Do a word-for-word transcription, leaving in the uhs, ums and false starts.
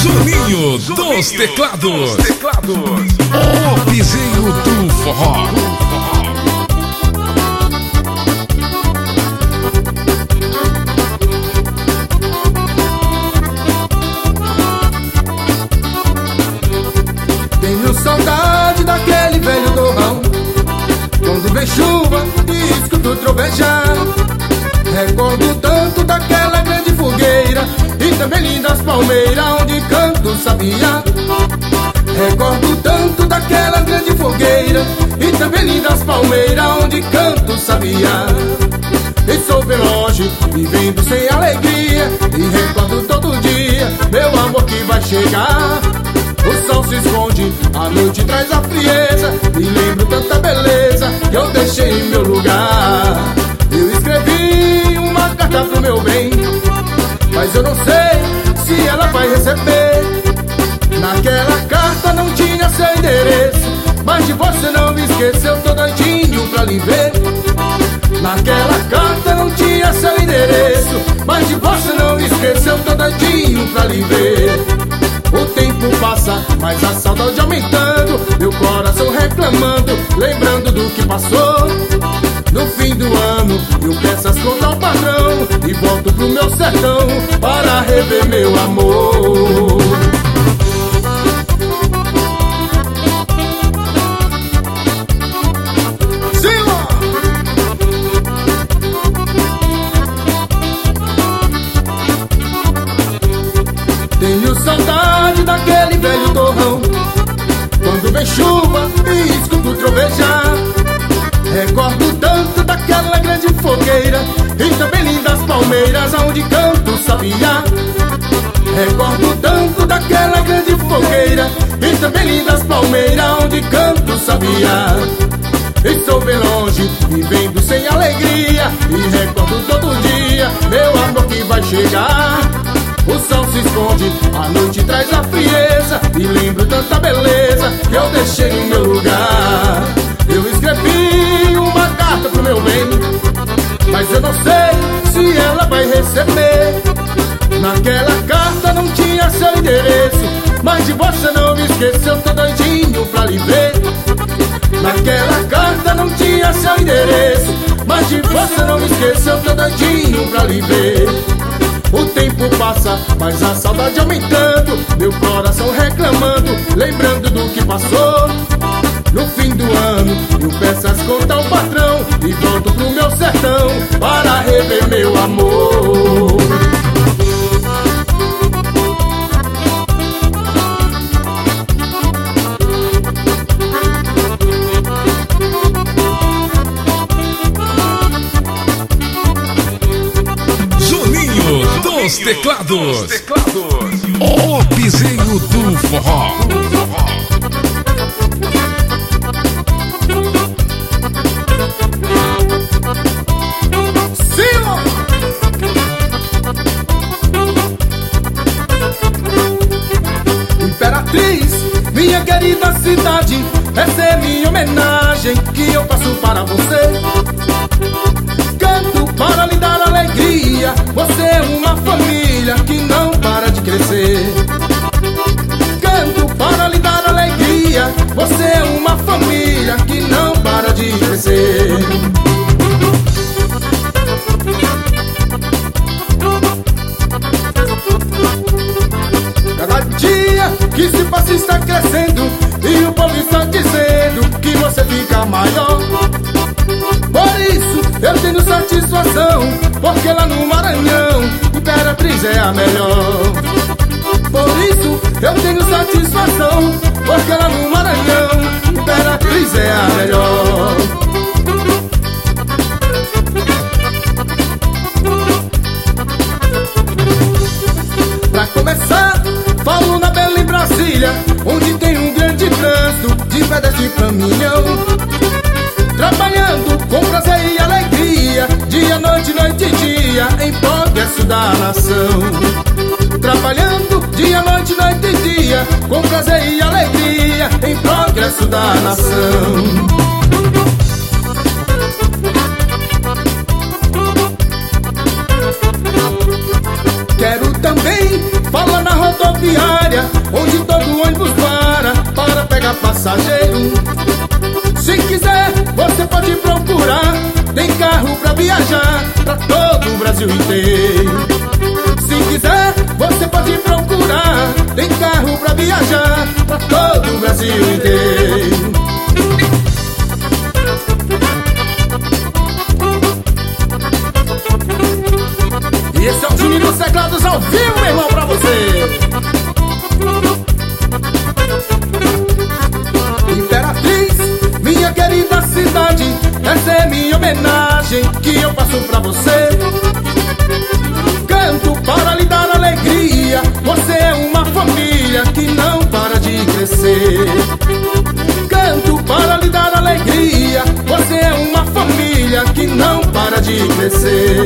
Juninho dos teclados. teclados. O piseiro do forró. Tenho saudade daquele velho torrão, quando vem chuva e escuto trovejar. Recordo tanto daquela grande fogueira e também lindas palmeiras onde canto o sabiá. Recordo tanto daquela grande fogueira e também lindas palmeiras onde canto o sabiá. E sou bem longe, vivendo sem alegria, e recordo todo dia meu amor que vai chegar. O sol se esconde, a noite traz a frieza, e lembro tanta beleza que eu deixei em meu lugar. Eu escrevi uma carta pro meu bem, mas eu não sei se ela vai receber. Naquela carta não tinha seu endereço, mas de você não me esqueceu, tô doidinho pra lhe ver. Naquela carta não tinha seu endereço, mas de você não me esqueceu, tô doidinho pra lhe ver. O tempo passa, mas a saudade aumentando, meu coração reclamando, lembrando do que passou. No fim do ano eu peço as contas ao patrão e volto pro meu sertão para rever meu amor. Tenho saudade daquele velho torrão, quando vem chuva e escuto trovejar. Recordo tanto daquela grande fogueira e também lindas palmeiras onde canto o sabiá. Recordo tanto daquela grande fogueira e também lindas palmeiras onde canto o sabiá. Estou bem longe, vivendo sem alegria, e recordo todo dia meu amor que vai chegar. O sol se esconde, a noite traz a frieza, e lembro tanta beleza que eu deixei no meu lugar. Eu escrevi uma carta pro meu bem, mas eu não sei se ela vai receber. Naquela carta não tinha seu endereço, mas de você não me esqueceu, tô doidinho pra lhe ver. Naquela carta não tinha seu endereço, mas de você não me esqueceu, tô doidinho pra lhe ver. O tempo passa, mas a saudade aumentando, meu coração reclamando, lembrando do que passou. No fim do ano eu peço as contas ao patrão e volto pro meu sertão para rever meu amor. Os teclados. teclados. O piseiro do forró. Sim! Imperatriz, minha querida cidade, essa é minha homenagem que eu faço para você. Canto para lhe dar alegria, você é uma família que não para de crescer. Canto para lhe dar alegria, você é uma família que não para de crescer. Cada dia que se passa está crescendo, e o povo está dizendo que você fica maior. Por isso eu tenho satisfação, porque lá no Maranhão Imperatriz é a melhor. Por isso eu tenho satisfação, porque lá no Maranhão Imperatriz é a melhor. Pra começar, falo na Bela Brasília, onde tem um grande trânsito de pedestre e caminhão. Trabalhando com prazer e alegria, dia, noite, noite e dia, em progresso da nação. Trabalhando dia, noite, noite e dia, com prazer e alegria, em progresso da nação. Quero também falar na rodoviária, viajar pra todo o Brasil inteiro. E esse é o Juninho dos Teclados ao vivo, meu irmão, pra você. Imperatriz, minha querida cidade, essa é minha homenagem que eu faço pra você. Canto para lhe dar alegria, você é uma família que não para de crescer. Canto para lhe dar alegria, você é uma família que não para de crescer.